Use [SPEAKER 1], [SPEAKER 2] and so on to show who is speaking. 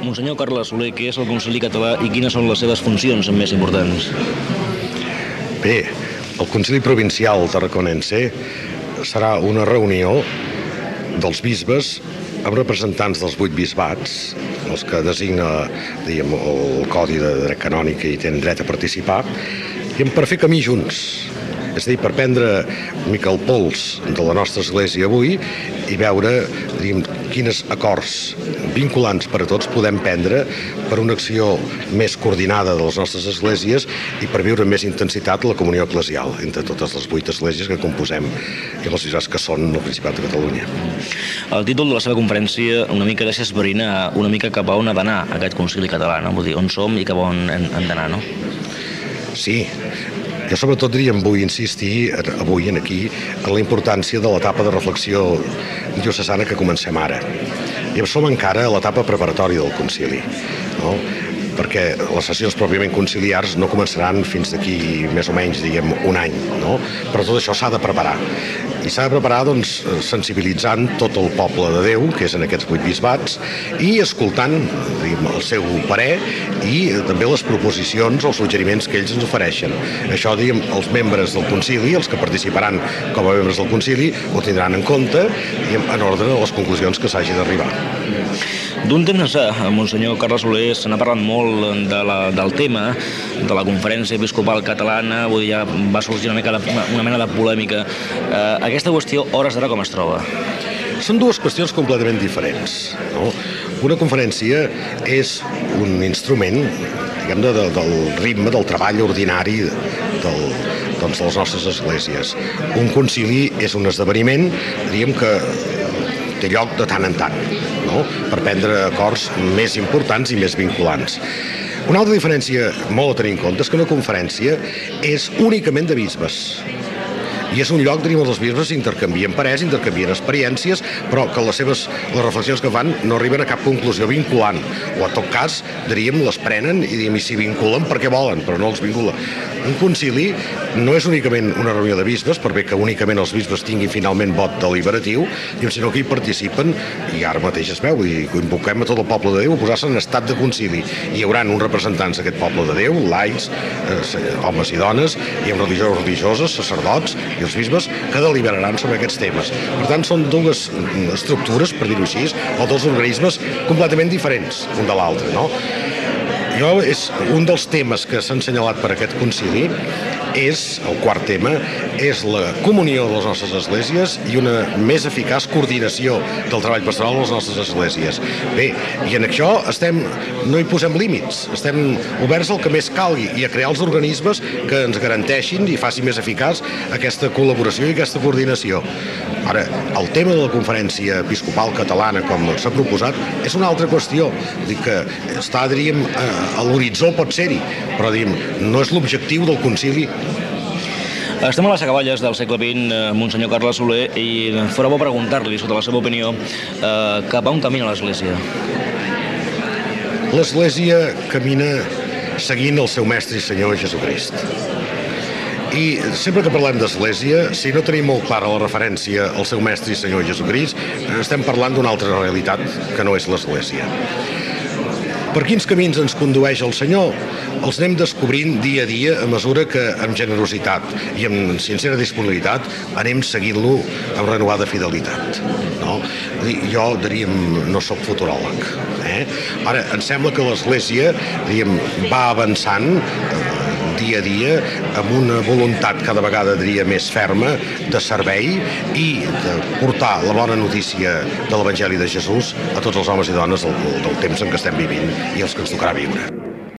[SPEAKER 1] Monsenyor Carles Soler, què és el Concili Català i quines són les seves funcions més importants?
[SPEAKER 2] Bé, el Concili Provincial Tarraconense serà una reunió dels bisbes amb representants dels 8 bisbats, els que designa el Codi de Dret Canònic i tenen dret a participar, i per fer camí junts. És a dir, per prendre una mica el pols de la nostra Església avui i veure quins acords vinculants per a tots podem prendre per una acció més coordinada de les nostres esglésies i per viure amb més intensitat la comunió eclesial entre totes les 8 esglésies que composem i les bisbats que són el Principat de Catalunya.
[SPEAKER 1] El títol de la seva conferència una mica deixa esbrinar una mica cap a on ha d'anar aquest Concili Català, no? Vull dir, on som i cap a on hem d'anar, no?
[SPEAKER 2] Sí. Jo sobretot vull insistir avui aquí en la importància de l'etapa de reflexió diocesana que comencem ara. I som encara a l'etapa preparatòria del concili, no? Perquè les sessions pròpiament conciliars no començaran fins d'aquí més o menys, un any, no? Però tot això s'ha de preparar. I s'ha de preparar, doncs, sensibilitzant tot el poble de Déu, que és en aquests 8 bisbats, i escoltant el seu parer i també les proposicions o suggeriments que ells ens ofereixen. Això, els membres del concili, els que participaran com a membres del concili, ho tindran en compte en ordre a les conclusions que s'hagi d'arribar.
[SPEAKER 1] D'un temps ençà, Monsenyor Carles Soler, se n'ha parlat molt del tema de la Conferència Episcopal Catalana, vull dir, ja va sorgir una mena de polèmica. Aquesta qüestió, a hores d'ara, com es troba?
[SPEAKER 2] Són dues qüestions completament diferents, no? Una conferència és un instrument, del ritme, del treball ordinari de les nostres esglésies. Un concili és un esdeveniment, que té lloc de tant en tant, no? Per prendre acords més importants i més vinculants. Una altra diferència molt a tenir en compte és que una conferència és únicament de bisbes. I és un lloc on els bisbes intercanvien parers, intercanvien experiències, però que les reflexions que fan no arriben a cap conclusió vinculant. O, en tot cas, les prenen i s'hi vinculen perquè volen, però no els vinculen. Un concili no és únicament una reunió de bisbes, per bé que únicament els bisbes tinguin finalment vot deliberatiu, sinó que hi participen, i ara mateix es veu, i invoquem a tot el poble de Déu a posar-se en estat de concili. Hi haurà uns representants d'aquest poble de Déu, laics, homes i dones, hi ha religiosos, religioses, sacerdots i els bisbes que deliberaran sobre aquests temes. Per tant, són dues estructures, per dir-ho així, o dos organismes completament diferents un de l'altre, no? Un dels temes que s'han assenyalat per aquest concili és, el quart tema, és la comunió de les nostres esglésies i una més eficaç coordinació del treball pastoral de les nostres esglésies. Bé, i en això no hi posem límits, estem oberts al que més calgui i a crear els organismes que ens garanteixin i facin més eficaç aquesta col·laboració i aquesta coordinació. Ara, el tema de la Conferència Episcopal Catalana, com s'ha proposat, és una altra qüestió. Que està, a l'horitzó pot ser-hi, però no és l'objectiu del concili.
[SPEAKER 1] Estem a les acaballes del segle XX, Monsenyor Carles Soler, i fora bo preguntar-li, sota la seva opinió, cap a on camina l'Església?
[SPEAKER 2] L'Església camina seguint el seu mestre i Senyor Jesucrist. I sempre que parlem d'Església, si no tenim molt clara la referència al seu mestre i Senyor Jesucrist, estem parlant d'una altra realitat que no és l'Església. Per quins camins ens condueix el Senyor? Els anem descobrint dia a dia a mesura que amb generositat i amb sincera disponibilitat anem seguint-lo amb renovada fidelitat. No? Jo, no soc futuròleg. Ara, em sembla que l'Església va avançant dia a dia amb una voluntat cada vegada més ferma de servei i de portar la bona notícia de l'Evangeli de Jesús a tots els homes i dones del temps en què estem vivint i els que ens tocarà viure.